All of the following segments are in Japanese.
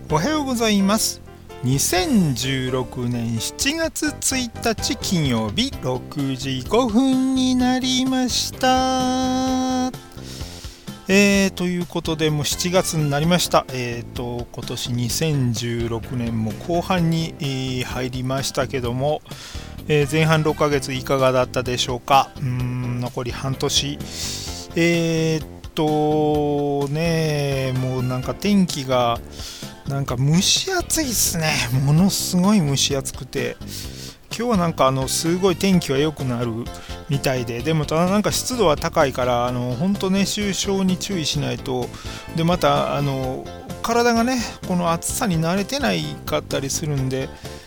おはようございます。2016年7月1日金曜日6時5分になりました。ということでもう7月になりました。今年2016年も後半に、入りましたけども、前半6ヶ月いかがだったでしょうか。残り半年。もうなんか天気がなんか蒸し暑いですね。ものすごい蒸し暑くて、今日はなんかすごい天気が良くなるみたいで、でもただなんか湿度は高いから本当熱中症に注意しないと。でまた体がねこの暑さに慣れてないかったりするんで、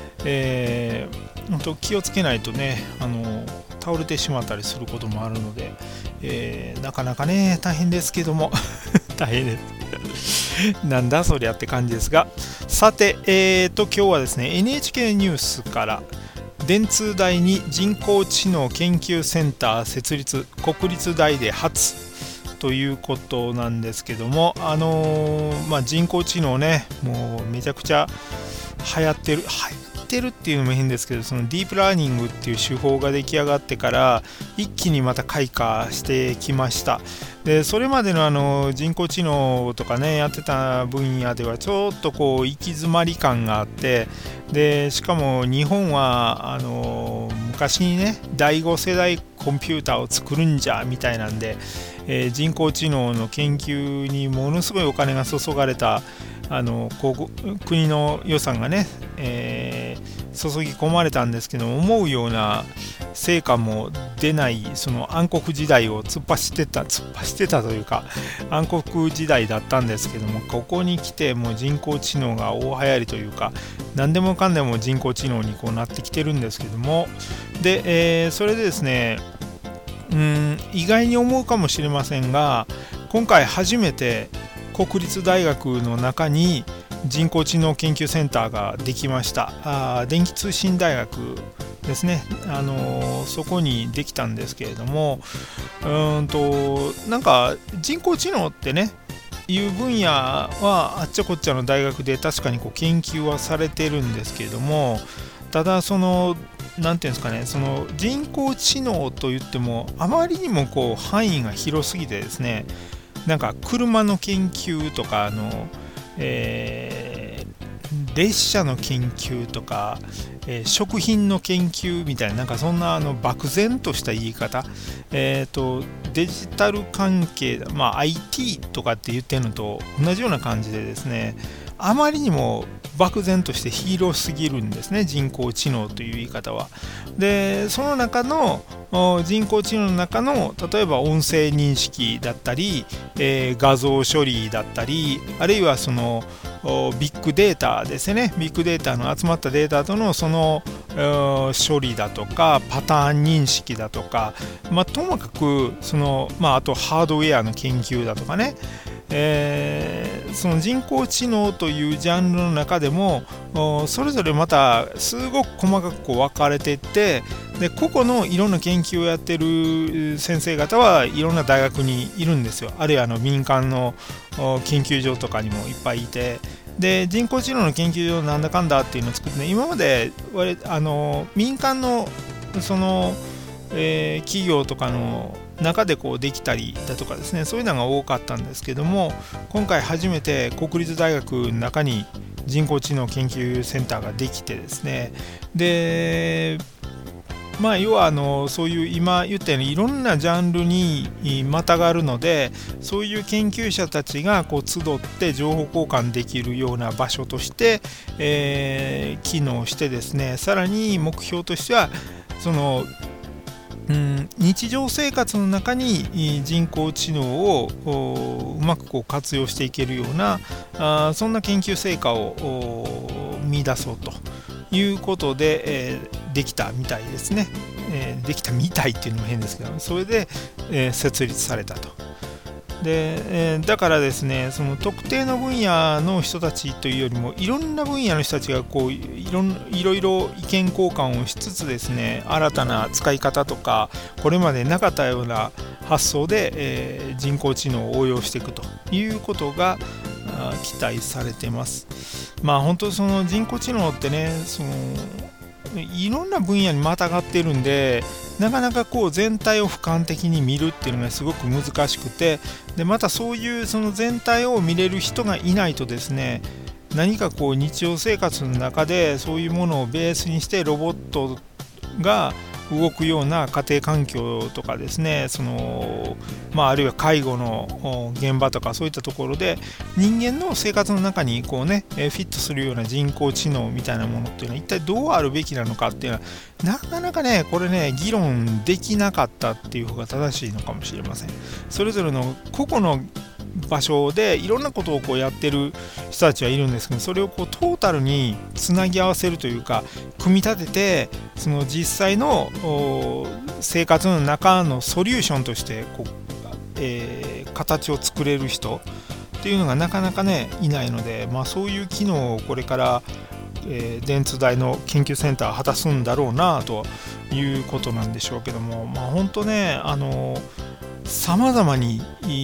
本当気をつけないとね倒れてしまったりすることもあるので、なかなかね大変ですけども大変ですなんだそりゃって感じですが、さて今日はですね NHK ニュースから電通大に人工知能研究センター設立、国立大で初ということなんですけども、人工知能ねもうめちゃくちゃ流行ってるっていうのも変ですけど、そのディープラーニングっていう手法が出来上がってから一気にまた開花してきました。でそれまでの人工知能とかねやってた分野ではちょっとこう行き詰まり感があって、でしかも日本は昔にね第5世代コンピューターを作るんじゃみたいなんで、人工知能の研究にものすごいお金が注がれた国の予算がね、注ぎ込まれたんですけど、思うような成果も出ないその暗黒時代を突っ走ってたというか暗黒時代だったんですけども、ここに来てもう人工知能が大流行りというか、何でもかんでも人工知能にこうなってきてるんですけども、で、それでですね意外に思うかもしれませんが、今回初めて国立大学の中に人工知能研究センターができました。電気通信大学ですね、そこにできたんですけれども、なんか人工知能ってねいう分野はあっちゃこっちゃの大学で確かにこう研究はされてるんですけれども、ただなんていうんですかね、その人工知能といってもあまりにもこう範囲が広すぎてですね、なんか車の研究とか列車の研究とか、食品の研究みたいな、なんかそんな漠然とした言い方、デジタル関係、IT とかって言ってるのと同じような感じでですね、あまりにも漠然として広すぎるんですね、人工知能という言い方は。でその中の人工知能の中の例えば音声認識だったり、画像処理だったり、あるいはそのビッグデータですね、ビッグデータの集まったデータとのその処理だとかパターン認識だとか、ともかくあとハードウェアの研究だとかね、その人工知能というジャンルの中でもそれぞれまたすごく細かくこう分かれていって、で個々のいろんな研究をやってる先生方はいろんな大学にいるんですよ。あるいは民間の研究所とかにもいっぱいいて、で人工知能の研究所なんだかんだっていうのを作ってね、今まで民間の企業とかの中でこうできたりだとかですね、そういうのが多かったんですけども、今回初めて国立大学の中に人工知能研究センターができてですね、で要はそういう今言ったようにいろんなジャンルにまたがるので、そういう研究者たちがこう集って情報交換できるような場所として、機能してですね、さらに目標としては日常生活の中に人工知能をうまくこう活用していけるようなそんな研究成果を見出そうということで、できたみたいですね。できたみたいっていうのも変ですけど、それで、設立されたと。で、だからですね、その特定の分野の人たちというよりもいろんな分野の人たちがこういろいろ意見交換をしつつですね、新たな使い方とかこれまでなかったような発想で、人工知能を応用していくということが期待されてます。本当その人工知能ってね、いろんな分野にまたがってるんで、なかなかこう全体を俯瞰的に見るっていうのがすごく難しくて、でまたそういうその全体を見れる人がいないとですね、何かこう日常生活の中でそういうものをベースにしてロボットが動くような家庭環境とかですね、あるいは介護の現場とかそういったところで人間の生活の中にこうねフィットするような人工知能みたいなものっていうのは一体どうあるべきなのかっていうのはなかなかねこれね議論できなかったっていう方が正しいのかもしれません。それぞれの個々の場所でいろんなことをこうやってる人たちはいるんですけど、それをこうトータルにつなぎ合わせるというか組み立てて、その実際の生活の中のソリューションとして形を作れる人っていうのがなかなかねいないので、そういう機能をこれから電通大の研究センターは果たすんだろうなということなんでしょうけども、本当ね様々に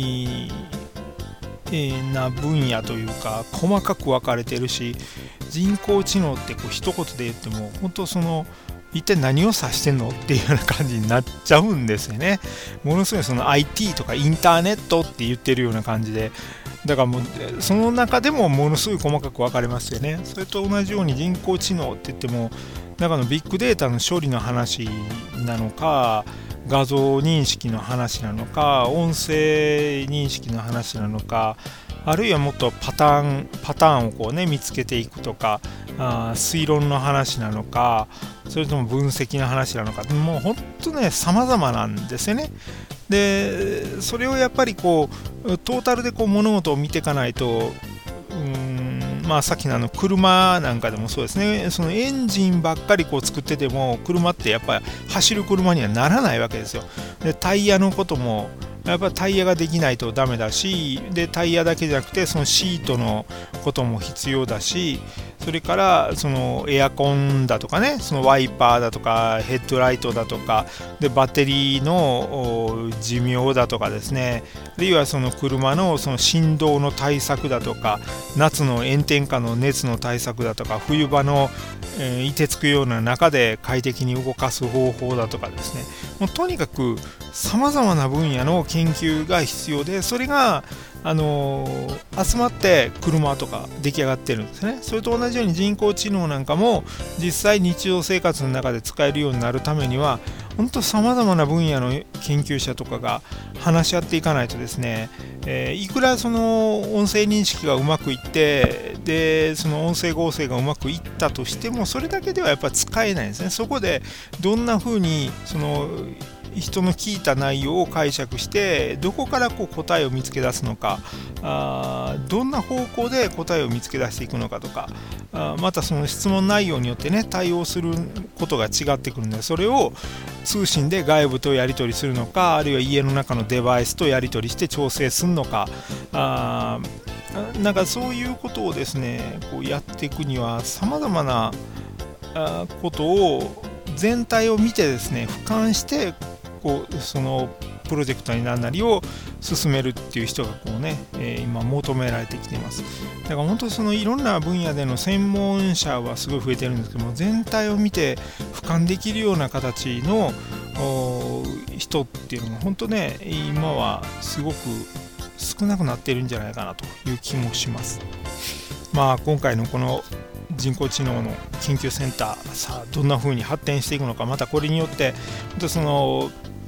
な分野というか細かく分かれてるし、人工知能ってこう一言で言っても本当一体何を指してんのっていうような感じになっちゃうんですよね。ものすごいIT とかインターネットって言ってるような感じで、だからもうその中でもものすごい細かく分かれますよね。それと同じように人工知能って言っても中のビッグデータの処理の話なのか、画像認識の話なのか、音声認識の話なのか、あるいはもっとパターンをこうね見つけていくとか、推論の話なのか、それとも分析の話なのか、もう本当ね様々なんですよね。でそれをやっぱりこうトータルでこう物事を見ていかないと、さっきの車なんかでもそうですね、そのエンジンばっかりこう作ってても車ってやっぱり走る車にはならないわけですよ。でタイヤのこともやっぱりタイヤができないとダメだし、でタイヤだけじゃなくてそのシートのことも必要だし、それからそのエアコンだとかね、そのワイパーだとかヘッドライトだとかでバッテリーの寿命だとかですね、あるいはその車のその振動の対策だとか、夏の炎天下の熱の対策だとか、冬場の凍てつくような中で快適に動かす方法だとかですね、もうとにかくさまざまな分野の研究が必要で、それが集まって車とか出来上がってるんですね。それと同じように人工知能なんかも実際日常生活の中で使えるようになるためには本当さまざまな分野の研究者とかが話し合っていかないとですね、いくらその音声認識がうまくいってでその音声合成がうまくいったとしてもそれだけではやっぱり使えないんですね。そこでどんな風にその人の聞いた内容を解釈してどこからこう答えを見つけ出すのか、どんな方向で答えを見つけ出していくのかとか、またその質問内容によってね対応することが違ってくるので、それを通信で外部とやり取りするのか、あるいは家の中のデバイスとやり取りして調整するのか、なんかそういうことをですねこうやっていくにはさまざまなことを全体を見てですね俯瞰してそのプロジェクトになるなりを進めるっていう人がこうね、今求められてきています。だから本当にそのいろんな分野での専門者はすごい増えてるんですけども、全体を見て俯瞰できるような形の人っていうのが本当ね今はすごく少なくなってるんじゃないかなという気もします。今回のこの人工知能の研究センター、さあどんな風に発展していくのか、またこれによってその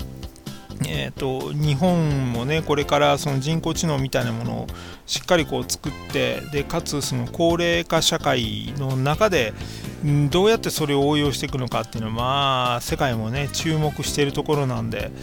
日本もねこれからその人工知能みたいなものをしっかりこう作って、でかつその高齢化社会の中でどうやってそれを応用していくのかっていうのは世界もね注目しているところなんで、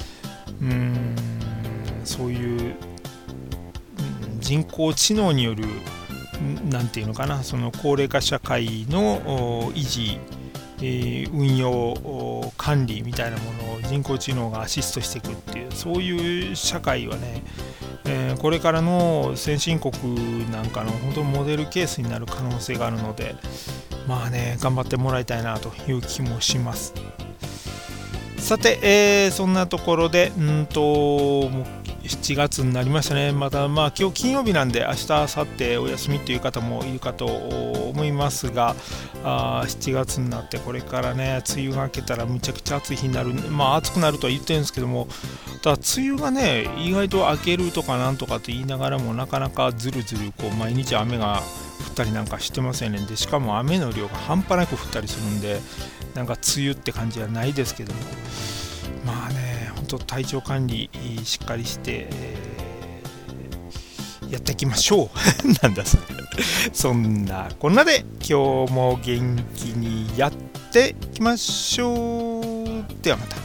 そういう人工知能によるなんていうのかな、その高齢化社会の維持、運用管理みたいなものを人工知能がアシストしていくっていう、そういう社会はね、これからの先進国なんかの本当モデルケースになる可能性があるので、頑張ってもらいたいなという気もします。さて、そんなところで 7月になりましたね。また今日金曜日なんで明日明後日お休みという方もいるかと思いますが、7月になってこれからね、梅雨が明けたらむちゃくちゃ暑い日になる、暑くなるとは言ってるんですけども、ただ梅雨がね意外と明けるとかなんとかって言いながらもなかなかずるずる毎日雨が降ったりなんかしてますよね。でしかも雨の量が半端なく降ったりするんで、なんか梅雨って感じはないですけども、本当体調管理しっかりして、やっていきましょうなんだそれそんなこんなで今日も元気にやっていきましょう。ではまた。